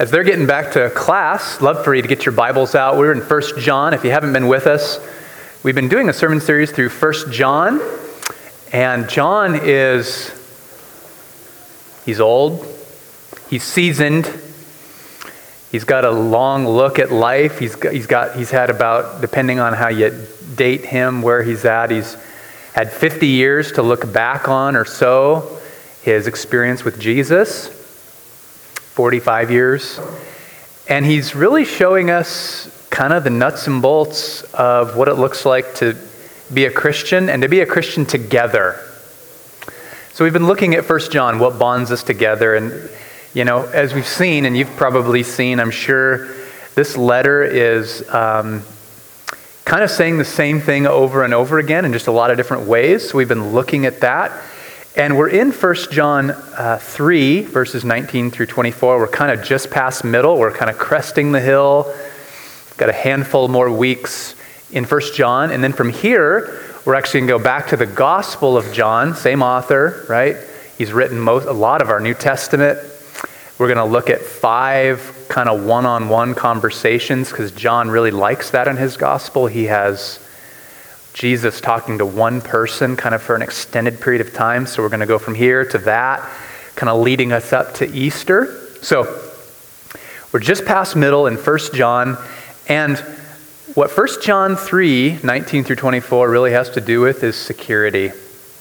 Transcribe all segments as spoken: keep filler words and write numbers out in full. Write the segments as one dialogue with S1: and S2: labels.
S1: as they're getting back to class, love for you to get your Bibles out. We're in First John. If you haven't been with us, we've been doing a sermon series through First John. And John is, he's old, he's seasoned, he's got a long look at life. He's got, he's got, he's had about, depending on how you date him, where he's at, he's had fifty years to look back on or so, his experience with Jesus. forty-five years. And he's really showing us kind of the nuts and bolts of what it looks like to be a Christian and to be a Christian together. So we've been looking at First John, what bonds us together. And, you know, as we've seen, and you've probably seen, I'm sure, this letter is um, kind of saying the same thing over and over again in just a lot of different ways. So we've been looking at that. And we're in First John uh, three, verses nineteen through twenty-four. We're kind of just past middle. We're kind of cresting the hill. Got a handful more weeks in First John. And then from here, we're actually going to go back to the Gospel of John, same author, right? He's written most, a lot of our New Testament. We're going to look at five kind of one-on-one conversations because John really likes that in his Gospel. He has Jesus talking to one person kind of for an extended period of time. So we're going to go from here to that, kind of leading us up to Easter. So we're just past middle in First John. And what First John three, nineteen through twenty-four really has to do with is security.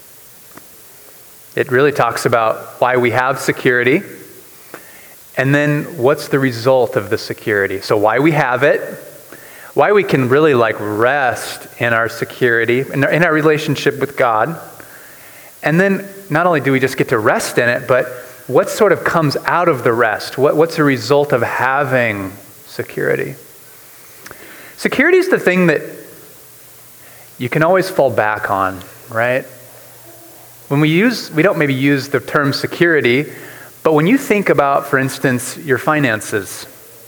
S1: It really talks about why we have security. And then what's the result of the security? So why we have it. Why we can really like rest in our security, in our, in our relationship with God. And then not only do we just get to rest in it, but what sort of comes out of the rest? What, what's the result of having security? Security is the thing that you can always fall back on, right? When we use, we don't maybe use the term security, but when you think about, for instance, your finances,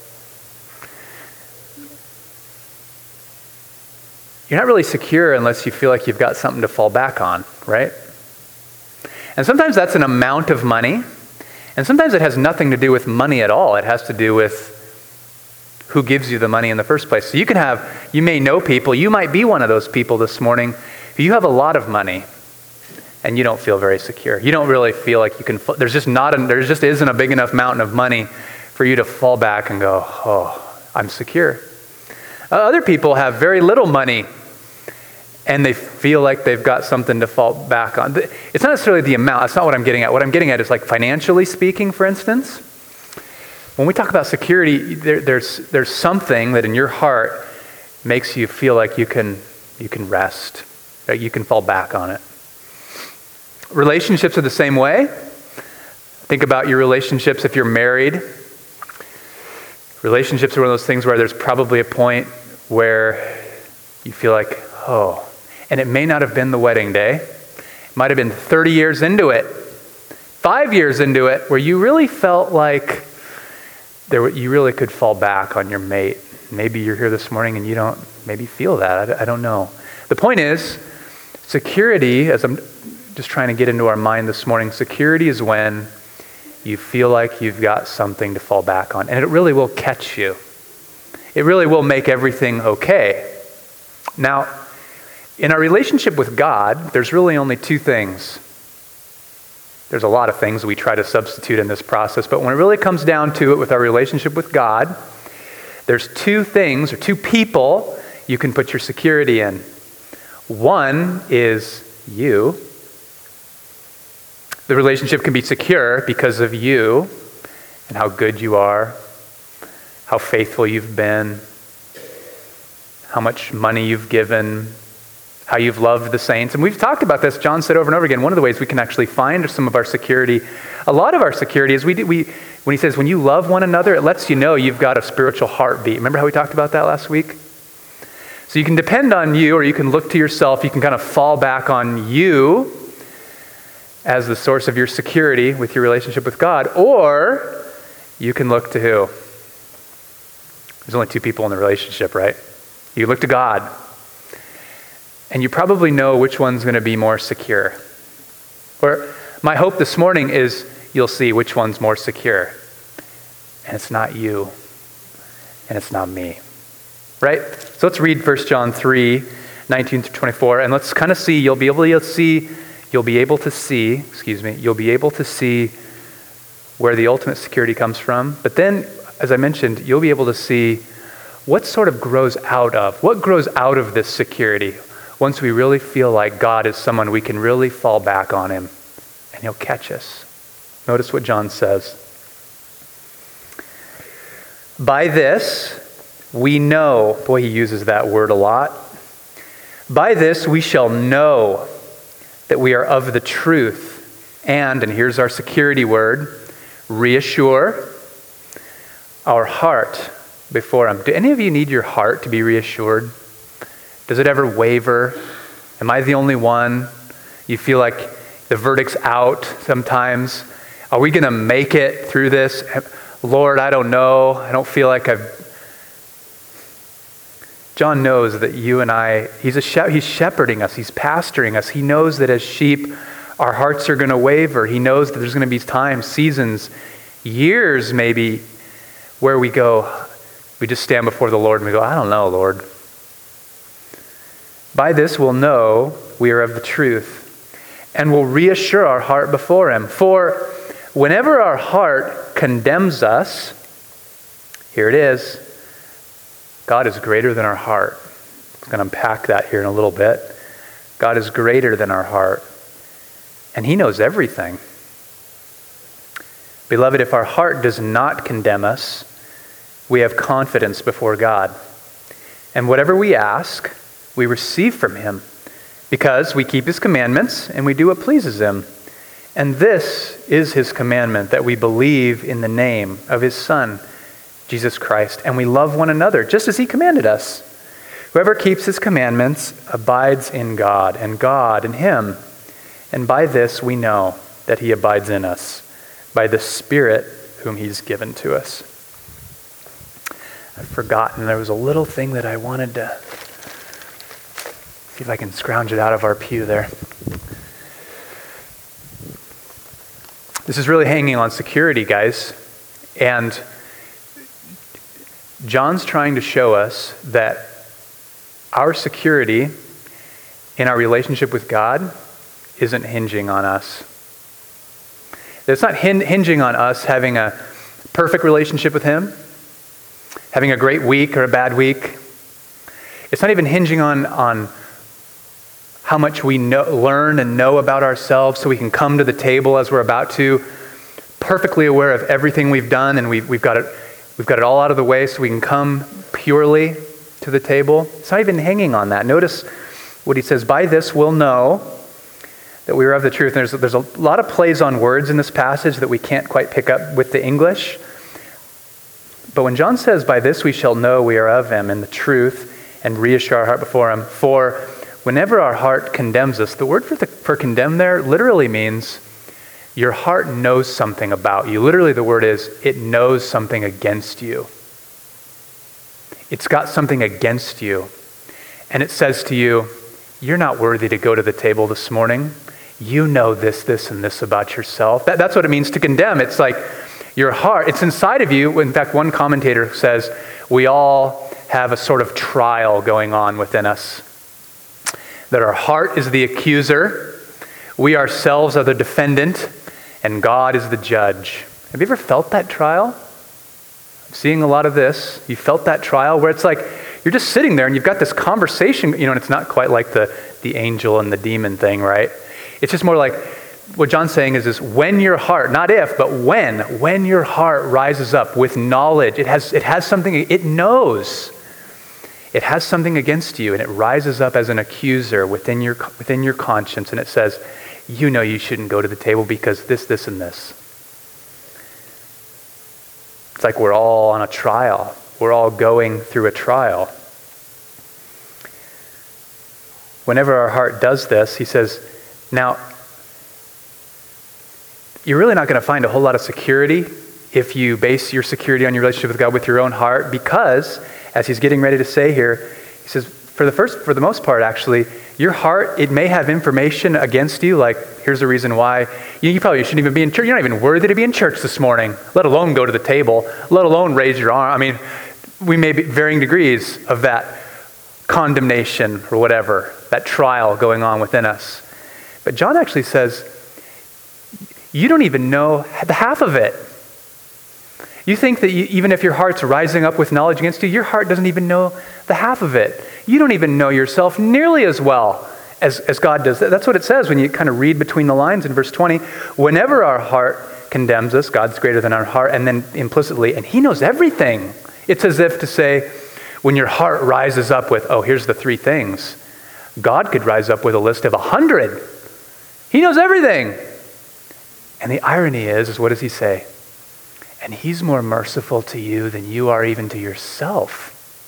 S1: you're not really secure unless you feel like you've got something to fall back on, right? And sometimes that's an amount of money, and sometimes it has nothing to do with money at all. It has to do with who gives you the money in the first place. So you can have, you may know people, you might be one of those people this morning, who you have a lot of money, and you don't feel very secure. You don't really feel like you can, there's just not, a, there just isn't a big enough mountain of money for you to fall back and go, oh, I'm secure. Uh, other people have very little money, and they feel like they've got something to fall back on. It's not necessarily the amount. That's not what I'm getting at. What I'm getting at is like financially speaking, for instance. When we talk about security, there, there's there's something that in your heart makes you feel like you can you can rest, that you can fall back on it. Relationships are the same way. Think about your relationships if you're married. Relationships are one of those things where there's probably a point where you feel like, oh, and it may not have been the wedding day. It might have been thirty years into it, five years into it, where you really felt like there were, you really could fall back on your mate. Maybe you're here this morning and you don't maybe feel that. I, I don't know. The point is, security, as I'm just trying to get into our mind this morning, security is when you feel like you've got something to fall back on. And it really will catch you. It really will make everything okay. Now, in our relationship with God, there's really only two things. There's a lot of things we try to substitute in this process, but when it really comes down to it with our relationship with God, there's two things or two people you can put your security in. One is you. The relationship can be secure because of you and how good you are, how faithful you've been, how much money you've given, how you've loved the saints. And we've talked about this. John said over and over again, one of the ways we can actually find some of our security, a lot of our security is we, do, we when he says, when you love one another, it lets you know you've got a spiritual heartbeat. Remember how we talked about that last week? So you can depend on you, or you can look to yourself. You can kind of fall back on you as the source of your security with your relationship with God, or you can look to who? There's only two people in the relationship, right? You look to God. And you probably know which one's going to be more secure. Or my hope this morning is you'll see which one's more secure. and it's not you, and it's not me. Right? So let's read First John three, nineteen through twenty-four, and let's kind of see, you'll be able to see, you'll be able to see, excuse me, you'll be able to see where the ultimate security comes from. But then, as I mentioned, you'll be able to see what sort of grows out of, what grows out of this security once we really feel like God is someone we can really fall back on him, and he'll catch us. Notice what John says. By this, we know, boy, he uses that word a lot. By this, we shall know that we are of the truth. And, and here's our security word, reassure our heart before him. Do any of you need your heart to be reassured? Does it ever waver? Am I the only one? You feel like the verdict's out sometimes. Are we going to make it through this? Lord, I don't know. I don't feel like I've... John knows that you and I, he's, a she- he's shepherding us. He's pastoring us. He knows that as sheep, our hearts are going to waver. He knows that there's going to be times, seasons, years maybe, where we go, we just stand before the Lord and we go, I don't know, Lord. By this we'll know we are of the truth, and will reassure our heart before him. For whenever our heart condemns us, here it is, God is greater than our heart. I'm going to unpack that here in a little bit. God is greater than our heart, and he knows everything. Beloved, if our heart does not condemn us, we have confidence before God. And whatever we ask, we receive from him, because we keep his commandments and we do what pleases him. And this is his commandment, that we believe in the name of his Son, Jesus Christ, and we love one another, just as he commanded us. Whoever keeps his commandments abides in God, and God in him. And by this we know that he abides in us, by the Spirit whom he's given to us. I've forgotten, there was a little thing that I wanted to see if I can scrounge it out of our pew there. This is really hanging on security, guys. And John's trying to show us that our security in our relationship with God isn't hinging on us. It's not hinging on us having a perfect relationship with him, having a great week or a bad week. It's not even hinging on, on how much we know, learn and know about ourselves so we can come to the table as we're about to, perfectly aware of everything we've done, and we've, we've got it we've got it all out of the way so we can come purely to the table. It's not even hanging on that. Notice what he says, by this we'll know that we are of the truth. And there's, there's a lot of plays on words in this passage that we can't quite pick up with the English. But when John says, by this we shall know we are of him in the truth, and reassure our heart before him, for whenever our heart condemns us, the word for, the, for condemn there literally means your heart knows something about you. Literally the word is, it knows something against you. It's got something against you. And it says to you, you're not worthy to go to the table this morning. You know this, this, and this about yourself. That, that's what it means to condemn. It's like your heart, it's inside of you. In fact, one commentator says, we all have a sort of trial going on within us. That our heart is the accuser, we ourselves are the defendant, and God is the judge. Have you ever felt that trial? I'm seeing a lot of this. You felt that trial where it's like, you're just sitting there and you've got this conversation, you know, and it's not quite like the, the angel and the demon thing, right? It's just more like, what John's saying is, is when your heart, not if, but when, when your heart rises up with knowledge, it has, it has something, it knows. It has something against you, and it rises up as an accuser within your within your conscience, and it says, you know you shouldn't go to the table because this, this, and this. It's like we're all on a trial. We're all going through a trial. Whenever our heart does this, he says, now, you're really not going to find a whole lot of security if you base your security on your relationship with God with your own heart, because, as he's getting ready to say here, he says, for the first, for the most part, actually, your heart, it may have information against you, like, here's the reason why. You, you probably shouldn't even be in church. You're not even worthy to be in church this morning, let alone go to the table, let alone raise your arm. I mean, we may be varying degrees of that condemnation or whatever, that trial going on within us. But John actually says, you don't even know the half of it. You think that you, even if your heart's rising up with knowledge against you, your heart doesn't even know the half of it. You don't even know yourself nearly as well as, as God does. That's what it says when you kind of read between the lines in verse twenty. Whenever our heart condemns us, God's greater than our heart, and then implicitly, and he knows everything. It's as if to say, when your heart rises up with, oh, here's the three things, God could rise up with a list of a hundred. He knows everything. And the irony is, is what does he say? And he's more merciful to you than you are even to yourself.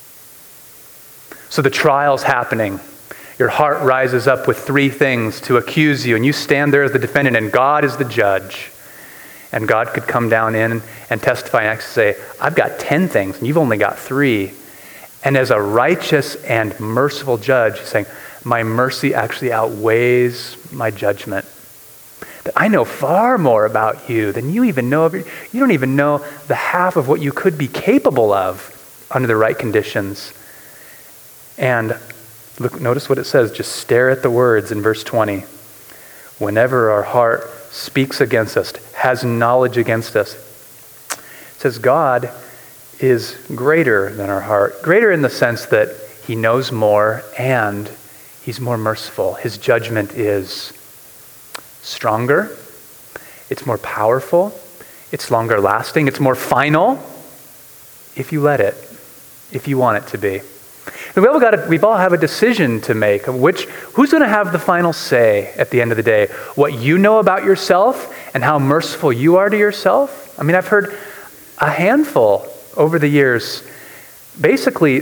S1: So the trial's happening. Your heart rises up with three things to accuse you, and you stand there as the defendant, and God is the judge. And God could come down in and testify and actually say, I've got ten things, and you've only got three. And as a righteous and merciful judge, he's saying, my mercy actually outweighs my judgment. That I know far more about you than you even know of. Your, you don't even know the half of what you could be capable of under the right conditions. And look, notice what it says. Just stare at the words in verse twenty. Whenever our heart speaks against us, has knowledge against us, it says God is greater than our heart. Greater in the sense that he knows more and he's more merciful. His judgment is stronger. It's more powerful. It's longer lasting. It's more final if you let it, if you want it to be. And we've all got a, we've all have a decision to make of which, who's going to have the final say at the end of the day? What you know about yourself and how merciful you are to yourself? I mean, I've heard a handful over the years, basically,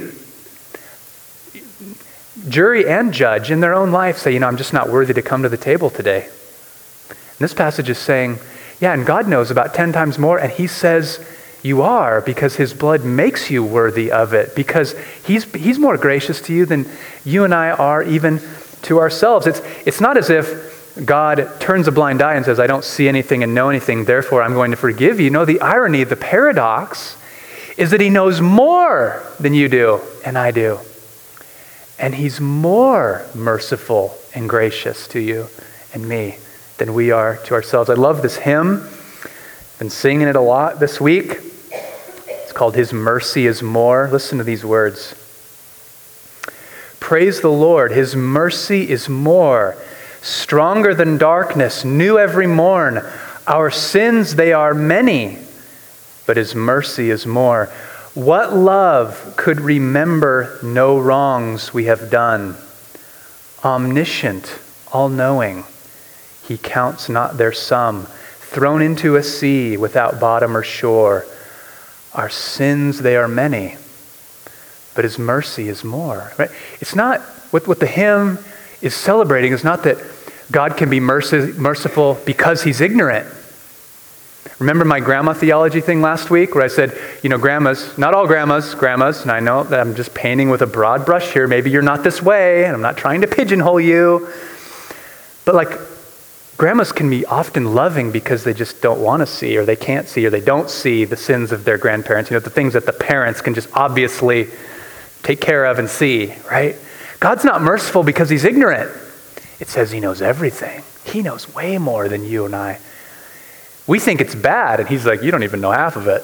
S1: jury and judge in their own life say, you know, I'm just not worthy to come to the table today. And this passage is saying, yeah, and God knows about ten times more, and he says you are, because his blood makes you worthy of it, because he's he's more gracious to you than you and I are even to ourselves. It's it's not as if God turns a blind eye and says, I don't see anything and know anything, therefore I'm going to forgive you. No, the irony, the paradox is that he knows more than you do and I do. And he's more merciful and gracious to you and me than we are to ourselves. I love this hymn. Been singing it a lot this week. It's called His Mercy is More. Listen to these words. Praise the Lord. His mercy is more, stronger than darkness, new every morn. Our sins, they are many, but his mercy is more. What love could remember no wrongs we have done? Omniscient, all-knowing, he counts not their sum. Thrown into a sea without bottom or shore. Our sins, they are many, but his mercy is more. Right? It's not, what, what the hymn is celebrating is not that God can be merci, merciful because he's ignorant. Remember my grandma theology thing last week where I said, you know, grandmas, not all grandmas, grandmas, and I know that I'm just painting with a broad brush here. Maybe you're not this way, and I'm not trying to pigeonhole you. But like, grandmas can be often loving because they just don't want to see, or they can't see, or they don't see the sins of their grandparents. You know, the things that the parents can just obviously take care of and see, right? God's not merciful because he's ignorant. It says he knows everything. He knows way more than you and I. We think it's bad, and he's like, you don't even know half of it.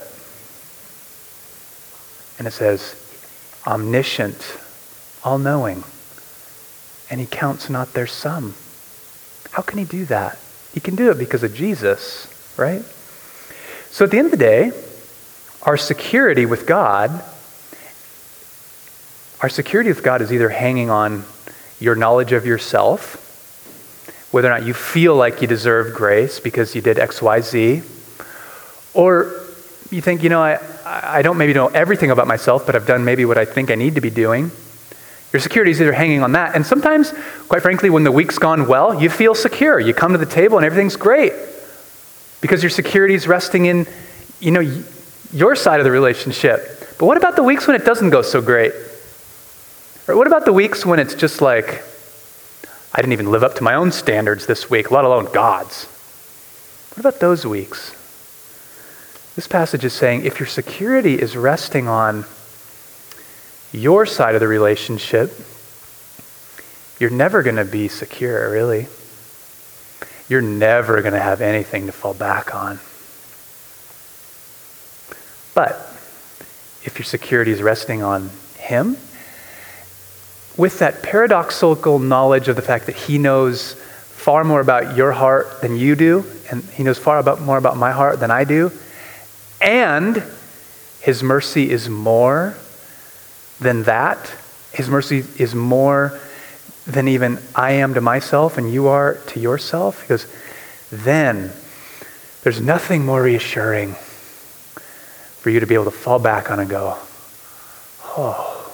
S1: And it says, omniscient, all-knowing, and he counts not their sum. How can he do that? He can do it because of Jesus, right? So at the end of the day, our security with God, our security with God is either hanging on your knowledge of yourself, whether or not you feel like you deserve grace because you did X, Y, Z, or you think, you know, I, I don't maybe know everything about myself, but I've done maybe what I think I need to be doing. Your security is either hanging on that. And sometimes, quite frankly, when the week's gone well, you feel secure. You come to the table and everything's great because your security is resting in, you know, your side of the relationship. But what about the weeks when it doesn't go so great? Or what about the weeks when it's just like, I didn't even live up to my own standards this week, let alone God's. What about those weeks? This passage is saying if your security is resting on your side of the relationship, you're never going to be secure, really. You're never going to have anything to fall back on. But if your security is resting on him, with that paradoxical knowledge of the fact that he knows far more about your heart than you do, and he knows far about, more about my heart than I do, and his mercy is more than that. His mercy is more than even I am to myself and you are to yourself. He goes, then there's nothing more reassuring for you to be able to fall back on and go, oh.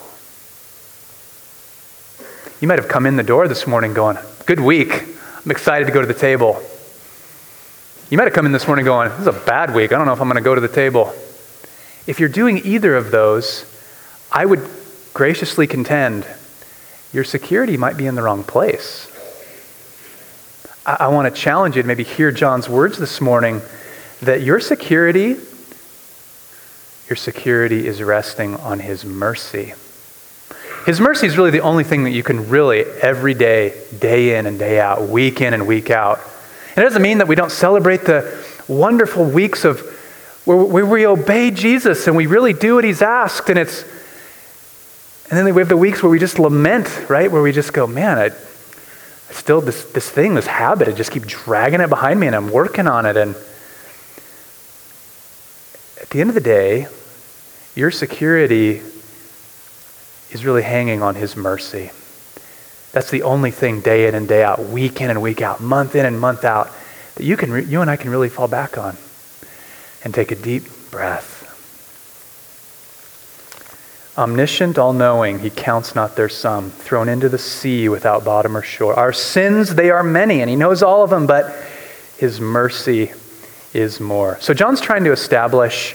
S1: You might have come in the door this morning going, good week. I'm excited to go to the table. You might have come in this morning going, this is a bad week. I don't know if I'm going to go to the table. If you're doing either of those, I would graciously contend your security might be in the wrong place. I, I want to challenge you to maybe hear John's words this morning that your security, your security is resting on his mercy. His mercy is really the only thing that you can really every day, day in and day out, week in and week out. And it doesn't mean that we don't celebrate the wonderful weeks of where, where we obey Jesus and we really do what he's asked, and it's and then we have the weeks where we just lament, right? Where we just go, man, I, I still this this thing, this habit, I just keep dragging it behind me and I'm working on it. And at the end of the day, your security is really hanging on his mercy. That's the only thing day in and day out, week in and week out, month in and month out, that you can, re- you and I can really fall back on and take a deep breath. Omniscient, all-knowing, he counts not their sum, thrown into the sea without bottom or shore. Our sins, they are many, and he knows all of them, but his mercy is more. So John's trying to establish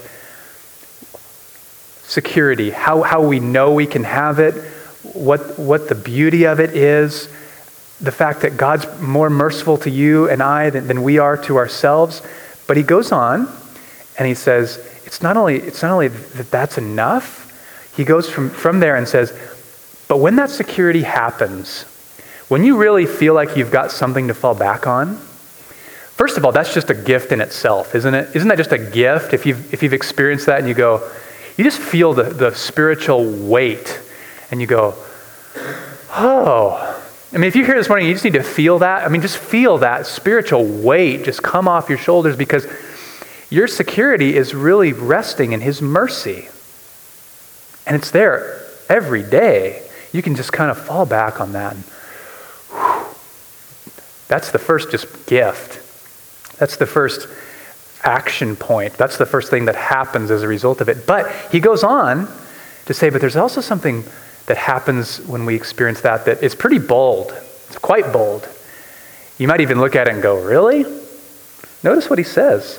S1: security, how, how we know we can have it, what, what the beauty of it is, the fact that God's more merciful to you and I than, than we are to ourselves. But he goes on and he says, it's not only, it's not only that that's enough. He goes from, from there and says, but when that security happens, when you really feel like you've got something to fall back on, first of all, that's just a gift in itself, isn't it? Isn't that just a gift? If you've, if you've experienced that and you go, you just feel the, the spiritual weight and you go, oh. I mean, if you're here this morning, you just need to feel that. I mean, just feel that spiritual weight just come off your shoulders, because your security is really resting in his mercy. And it's there every day. You can just kind of fall back on that. And, whew, that's the first just gift. That's the first action point. That's the first thing that happens as a result of it. But he goes on to say, but there's also something that happens when we experience that that is pretty bold. It's quite bold. You might even look at it and go, really? Notice what he says.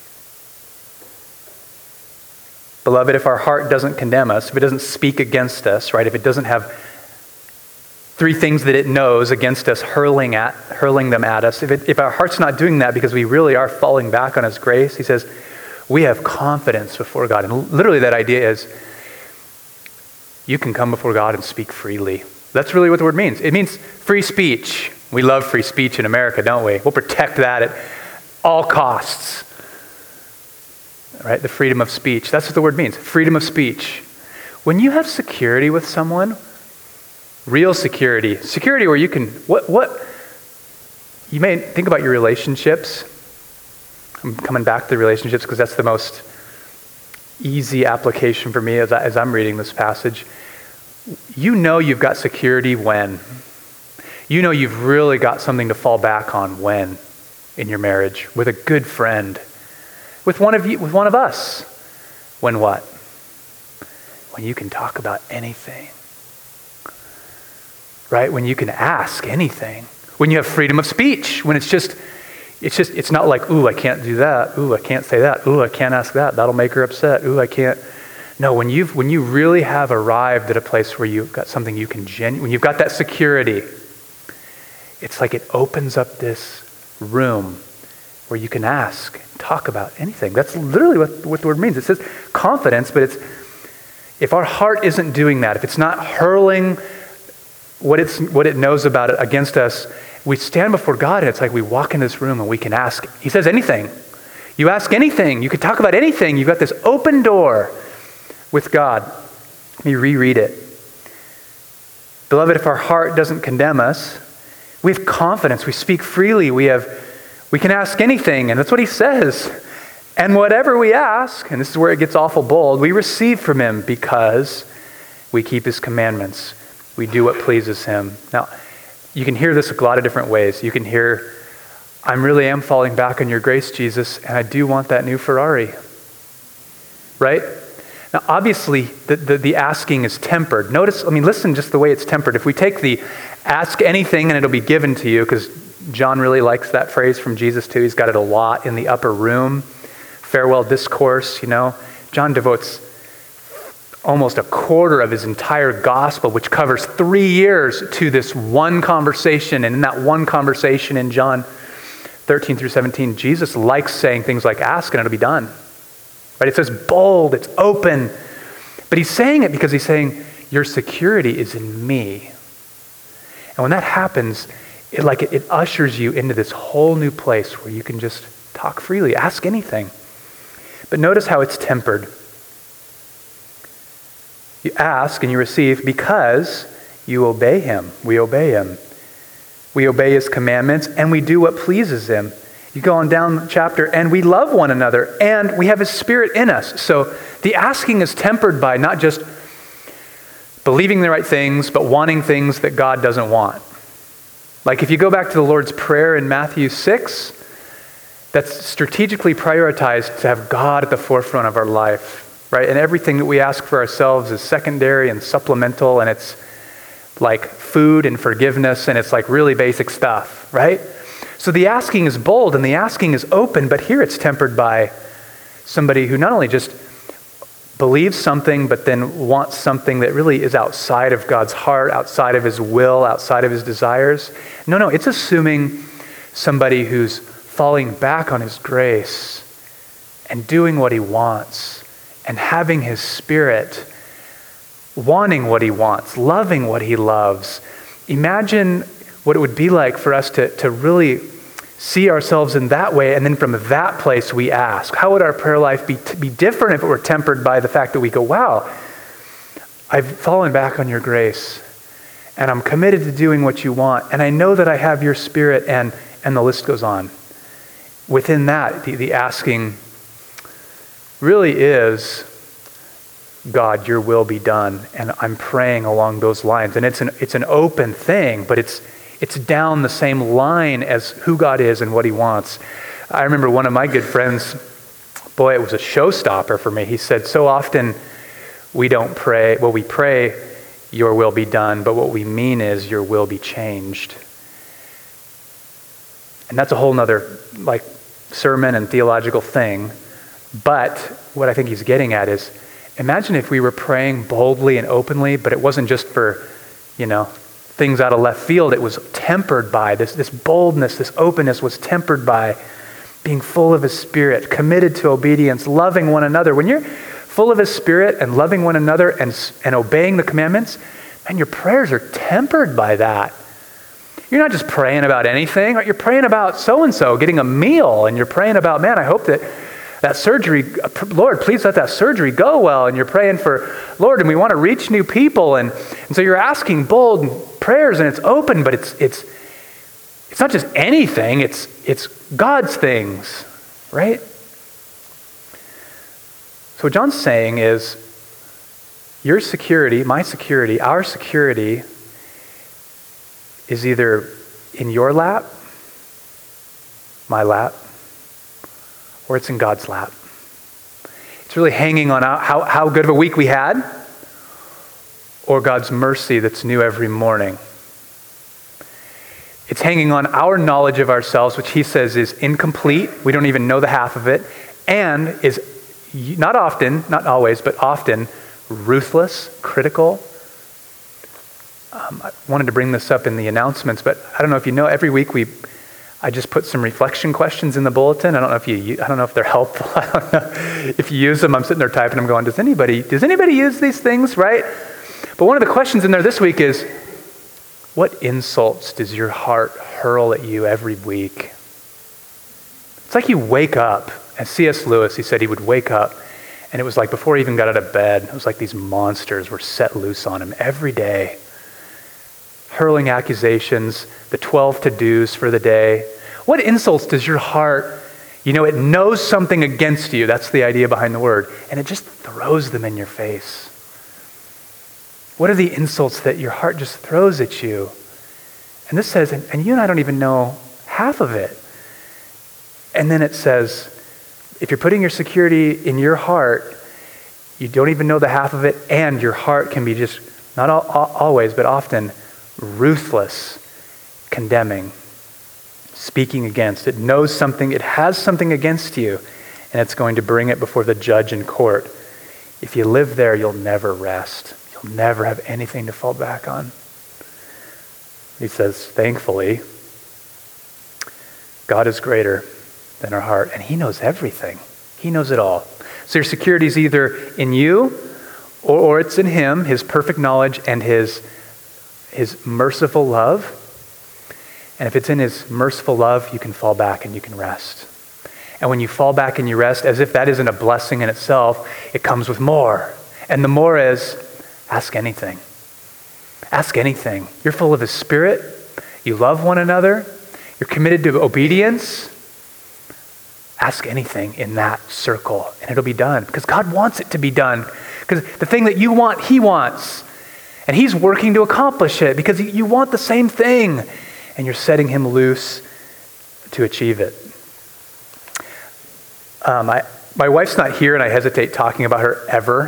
S1: Beloved, if our heart doesn't condemn us, if it doesn't speak against us, right? If it doesn't have three things that it knows against us, hurling at, hurling them at us, if, it, if our heart's not doing that because we really are falling back on his grace, he says, we have confidence before God. And literally that idea is, you can come before God and speak freely. That's really what the word means. It means free speech. We love free speech in America, don't we? We'll protect that at all costs. Right? The freedom of speech. That's what the word means. Freedom of speech. When you have security with someone, real security, security where you can, what, what, you may think about your relationships. I'm coming back to the relationships because that's the most easy application for me as, I, as I'm reading this passage. You know you've got security when. You know you've really got something to fall back on when in your marriage, with a good friend, with one of you, with one of us. When what? When you can talk about anything. Right? When you can ask anything. When you have freedom of speech. When it's just It's just, it's not like, ooh, I can't do that. Ooh, I can't say that. Ooh, I can't ask that. That'll make her upset. Ooh, I can't. No, when you've when you really have arrived at a place where you've got something you can genu- when you've got that security, it's like it opens up this room where you can ask, talk about anything. That's literally what, what the word means. It says confidence, but it's, if our heart isn't doing that, if it's not hurling what it's what it knows about it against us, we stand before God and it's like we walk in this room and we can ask. He says anything. You ask anything. You can talk about anything. You've got this open door with God. Let me reread it. Beloved, if our heart doesn't condemn us, we have confidence. We speak freely. We have, we can ask anything, and that's what he says. And whatever we ask, and this is where it gets awful bold, we receive from him because we keep his commandments. We do what pleases him. Now, you can hear this a lot of different ways. You can hear, I really am falling back on your grace, Jesus, and I do want that new Ferrari. Right? Now, obviously, the, the, the asking is tempered. Notice, I mean, listen just the way it's tempered. If we take the ask anything and it'll be given to you, because John really likes that phrase from Jesus too. He's got it a lot in the upper room. Farewell discourse, you know. John devotes almost a quarter of his entire gospel, which covers three years, to this one conversation. And in that one conversation in John thirteen through seventeen, Jesus likes saying things like, ask and it'll be done. Right? It says bold, it's open. But he's saying it because he's saying, your security is in me. And when that happens, it like it, it ushers you into this whole new place where you can just talk freely, ask anything. But notice how it's tempered. You ask and you receive because you obey him. We obey him. We obey his commandments and we do what pleases him. You go on down the chapter, and we love one another, and we have his Spirit in us. So the asking is tempered by not just believing the right things, but wanting things that God doesn't want. Like if you go back to the Lord's Prayer in Matthew six, that's strategically prioritized to have God at the forefront of our life, right? And everything that we ask for ourselves is secondary and supplemental, and it's like food and forgiveness, and it's like really basic stuff, right? So the asking is bold and the asking is open, but here it's tempered by somebody who not only just believes something, but then wants something that really is outside of God's heart, outside of his will, outside of his desires. No, no, it's assuming somebody who's falling back on his grace and doing what he wants and having his Spirit, wanting what he wants, loving what he loves. Imagine what it would be like for us to, to really see ourselves in that way, and then from that place we ask, how would our prayer life be, be different if it were tempered by the fact that we go, wow, I've fallen back on your grace, and I'm committed to doing what you want, and I know that I have your Spirit, and, and the list goes on. Within that, the, the asking really is, God, your will be done, and I'm praying along those lines. And it's an it's an open thing, but it's it's down the same line as who God is and what he wants. I remember one of my good friends, boy, it was a showstopper for me. He said, so often we don't pray, well, we pray, your will be done, but what we mean is your will be changed. And that's a whole nother like sermon and theological thing. But what I think he's getting at is, imagine if we were praying boldly and openly, but it wasn't just for, you know, things out of left field. It was tempered by this, this boldness, this openness was tempered by being full of his Spirit, committed to obedience, loving one another. When you're full of his Spirit and loving one another and, and obeying the commandments, man, your prayers are tempered by that. You're not just praying about anything. Right? You're praying about so-and-so getting a meal, and you're praying about, man, I hope that that surgery, Lord, please let that surgery go well. And you're praying for, Lord, and we want to reach new people. And, and so you're asking bold prayers, and it's open, but it's it's it's not just anything, it's it's God's things, right? So what John's saying is, your security, my security, our security is either in your lap, my lap, or it's in God's lap. It's really hanging on how, how good of a week we had, or God's mercy that's new every morning. It's hanging on our knowledge of ourselves, which he says is incomplete. We don't even know the half of it, and is not often, not always, but often ruthless, critical, um, I wanted to bring this up in the announcements, but I don't know if you know, every week we, I just put some reflection questions in the bulletin. I don't know if you, I don't know if they're helpful. I don't know if you use them. I'm sitting there typing, I'm going, does anybody, does anybody use these things, right? But one of the questions in there this week is, what insults does your heart hurl at you every week? It's like you wake up, and C S Lewis, he said he would wake up, and it was like before he even got out of bed, it was like these monsters were set loose on him every day. Hurling accusations, the twelve to-dos for the day. What insults does your heart, you know, it knows something against you, that's the idea behind the word, and it just throws them in your face. What are the insults that your heart just throws at you? And this says, and, and you and I don't even know half of it. And then it says, if you're putting your security in your heart, you don't even know the half of it, and your heart can be just, not all, all, always, but often, ruthless, condemning, speaking against. It knows something, it has something against you, and it's going to bring it before the judge in court. If you live there, you'll never rest. You'll never have anything to fall back on. He says, thankfully, God is greater than our heart, and he knows everything. He knows it all. So your security is either in you, or, or it's in him, his perfect knowledge and his, his merciful love. And if it's in his merciful love, you can fall back and you can rest. And when you fall back and you rest, as if that isn't a blessing in itself, it comes with more. And the more is, ask anything. Ask anything. You're full of his Spirit. You love one another. You're committed to obedience. Ask anything in that circle, and it'll be done. Because God wants it to be done. Because the thing that you want, he wants. And he's working to accomplish it because you want the same thing. And you're setting him loose to achieve it. Um, I, my wife's not here, and I hesitate talking about her ever.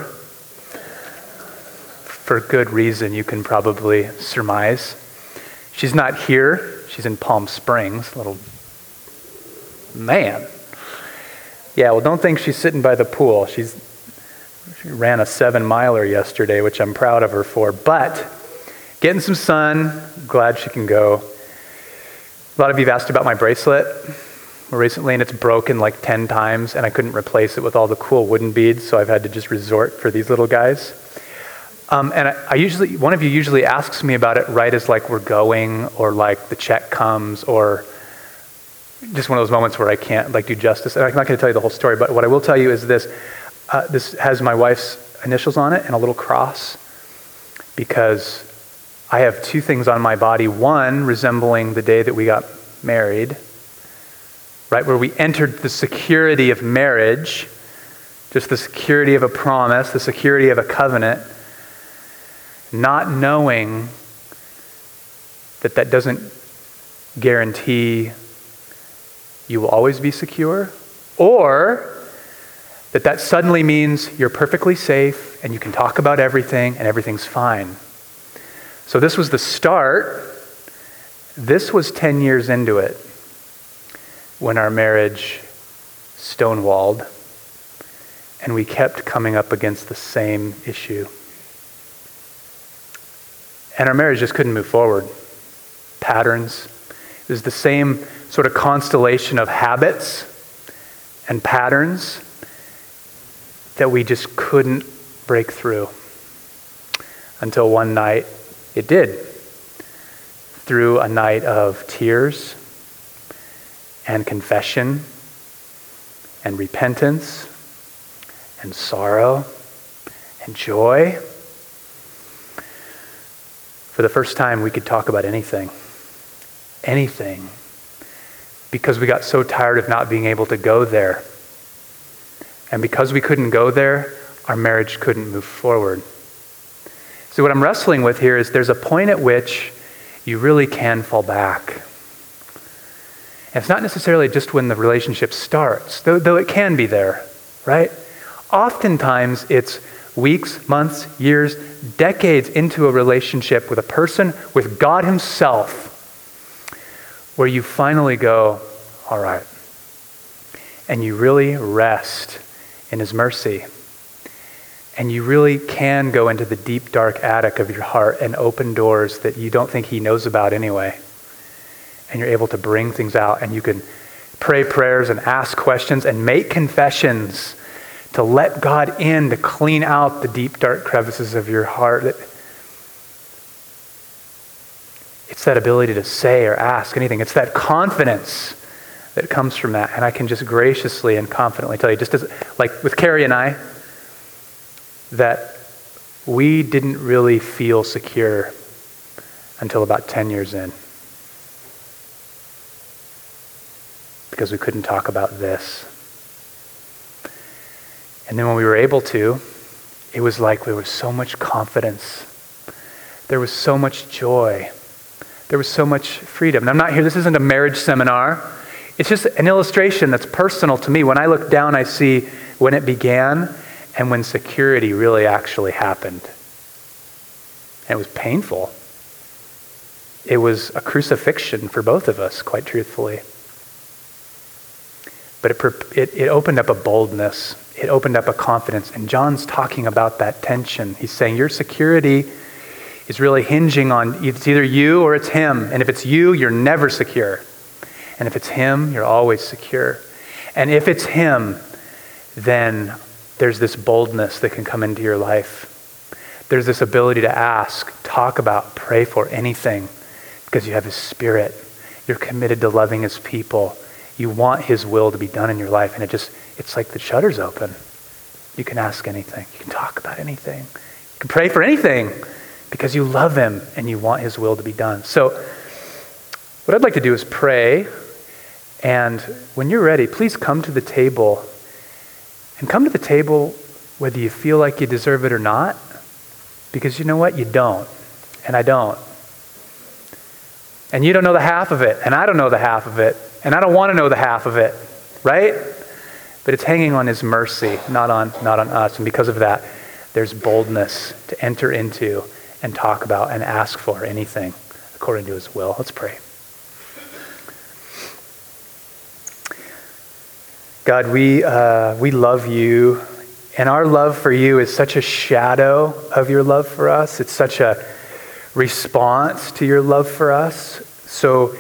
S1: For good reason, you can probably surmise. She's not here. She's in Palm Springs. Little man. Yeah, well, don't think she's sitting by the pool. She's she ran a seven miler yesterday, which I'm proud of her for. But getting some sun. Glad she can go. A lot of you have asked about my bracelet recently, and it's broken like ten times, and I couldn't replace it with all the cool wooden beads, so I've had to just resort for these little guys. Um, and I, I usually, one of you usually asks me about it right as like we're going, or like the check comes, or just one of those moments where I can't like do justice. And I'm not going to tell you the whole story, but what I will tell you is this. Uh, this has my wife's initials on it and a little cross, because I have two things on my body. One resembling the day that we got married, right, where we entered the security of marriage, just the security of a promise, the security of a covenant, not knowing that that doesn't guarantee you will always be secure, or that that suddenly means you're perfectly safe and you can talk about everything and everything's fine. So this was the start. This was ten years into it when our marriage stonewalled, and we kept coming up against the same issue. And our marriage just couldn't move forward. Patterns. It was the same sort of constellation of habits and patterns that we just couldn't break through. Until one night, it did. Through a night of tears and confession and repentance and sorrow and joy. For the first time, we could talk about anything. Anything. Because we got so tired of not being able to go there. And because we couldn't go there, our marriage couldn't move forward. So what I'm wrestling with here is there's a point at which you really can fall back. And it's not necessarily just when the relationship starts, though, though it can be there, right? Oftentimes it's weeks, months, years, decades into a relationship with a person, with God himself, where you finally go, all right, and you really rest in his mercy. And you really can go into the deep, dark attic of your heart and open doors that you don't think he knows about anyway. And you're able to bring things out, and you can pray prayers and ask questions and make confessions to let God in to clean out the deep, dark crevices of your heart. It's that ability to say or ask anything. It's that confidence that comes from that. And I can just graciously and confidently tell you, just as like with Carrie and I, that we didn't really feel secure until about ten years in. Because we couldn't talk about this. And then when we were able to, it was like there was so much confidence. There was so much joy. There was so much freedom. And I'm not here, this isn't a marriage seminar. It's just an illustration that's personal to me. When I look down, I see when it began and when security really actually happened. And it was painful. It was a crucifixion for both of us, quite truthfully. But it, it, it opened up a boldness. It opened up a confidence. And John's talking about that tension. He's saying your security is really hinging on it's either you or it's him. And if it's you, you're never secure. And if it's him, you're always secure. And if it's him, then there's this boldness that can come into your life. There's this ability to ask, talk about, pray for anything because you have his Spirit. You're committed to loving his people. You want his will to be done in your life. And it just, it's like the shutter's open. You can ask anything. You can talk about anything. You can pray for anything because you love him and you want his will to be done. So what I'd like to do is pray. And when you're ready, please come to the table. And come to the table whether you feel like you deserve it or not. Because you know what? You don't. And I don't. And you don't know the half of it. And I don't know the half of it. And I don't want to know the half of it. Right? But it's hanging on his mercy, not on, not on us. And because of that, there's boldness to enter into and talk about and ask for anything according to his will. Let's pray. God, we uh, we love you, and our love for you is such a shadow of your love for us. It's such a response to your love for us. So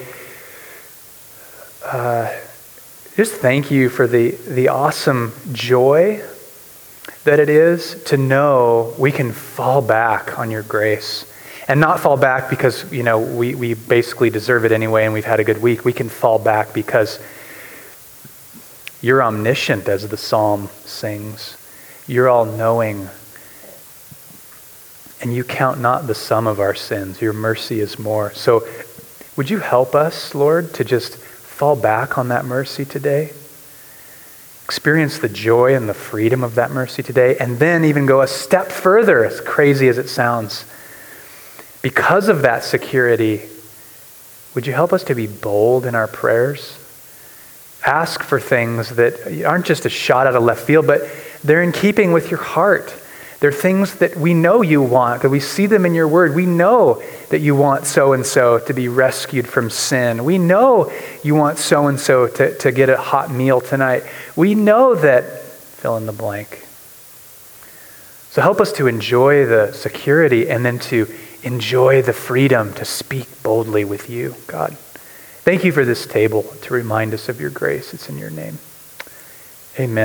S1: uh, just thank you for the, the awesome joy that it is to know we can fall back on your grace. And not fall back because, you know, we, we basically deserve it anyway and we've had a good week. We can fall back because you're omniscient, as the psalm sings. You're all-knowing. And you count not the sum of our sins. Your mercy is more. So would you help us, Lord, to just fall back on that mercy today? Experience the joy and the freedom of that mercy today. And then even go a step further, as crazy as it sounds. Because of that security, would you help us to be bold in our prayers? Ask for things that aren't just a shot out of left field, but they're in keeping with your heart. They're things that we know you want, that we see them in your word. We know that you want so-and-so to be rescued from sin. We know you want so-and-so to, to get a hot meal tonight. We know that, fill in the blank. So help us to enjoy the security and then to enjoy the freedom to speak boldly with you, God. Thank you for this table to remind us of your grace. It's in your name. Amen.